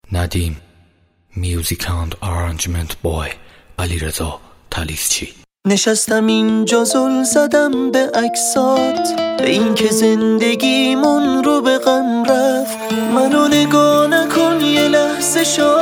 ندیم میوزیک اند آرنجمنت بای علیرضا تالیسچی. نشستم اینجا زل زدم به عکسات، به این که زندگیمون رو به غم رفت. منو نگاه نکن یه لحظه،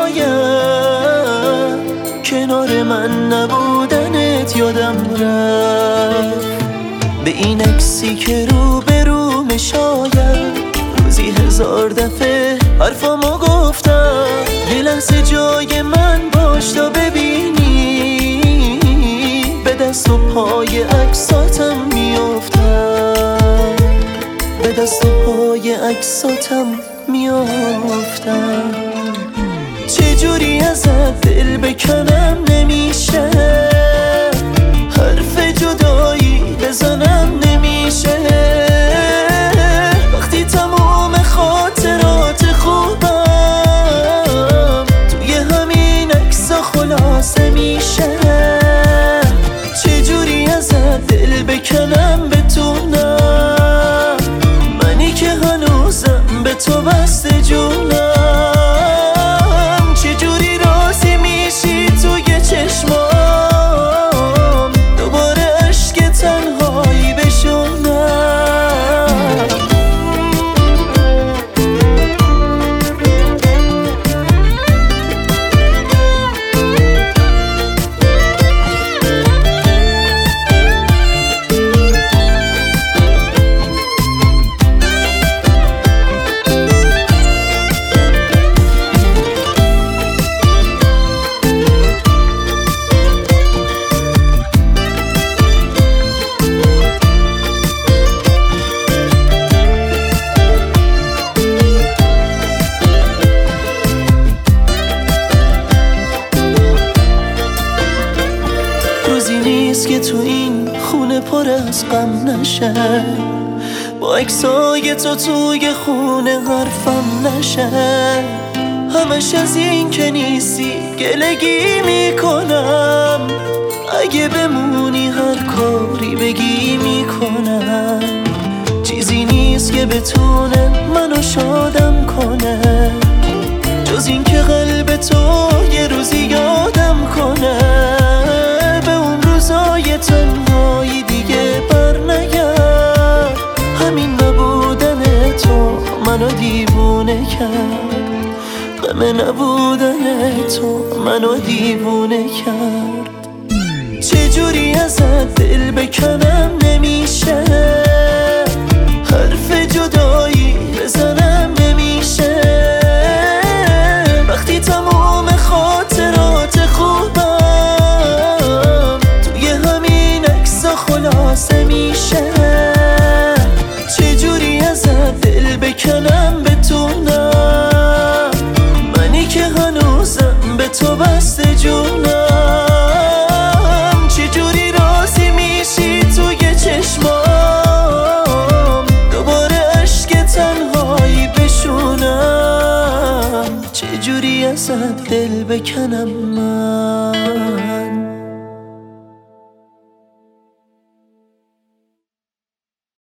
شاید کنار من نبودنت یادم رفت. به این عکسی که رو به رومه، شاید روزی 1000 دفعه حرفامو گفتم. یه لحظه جای من باش تا ببینی به دست و پای عکساتم میافتم، به دست و پای عکساتم میافتم. چجوری ازت دل بکنم نمیشه، حرف جدایی بزنم نمیشه. وقتی تموم خاطرات خوبم توی همین عکسا خلاصه میشه. چجوری ازت دل بکنم بتونم، منی که هنوزم به تو بسته جونم. چجوری راضی میشی توی چشمام دوباره عشق تنهایی بشونم. روزی نیست که تو این خونه پر از غم نشه، با عکسای تو توی خونه حرفم نشه. همش از این که نیستی گلگی میکنم، اگه بمونی هر کاری بگی میکنم. چیزی نیست که بتونه منو شادم کنه، جز این که قلب تو یه روزی یادم کنه. به اون روزای تنهایی دیگه بر نگرد، همین نبودن تو منو دیوونه کرد. غم نبودن تو منو دیوونه کرد. چجوری ازت دل بکنم نمیشه، حرف جدایی بزنم نمیشه. وقتی تموم خاطرات خوبم توی همین عکسا خلاصه میشه. چجوری ازت دل بکنم بتونم، منی که هنوزم به تو بسته جونم. چجوری راضی میشی توی چشمام دوباره عشق تنهایی بشونم. چجوری ازت دل بکنم من.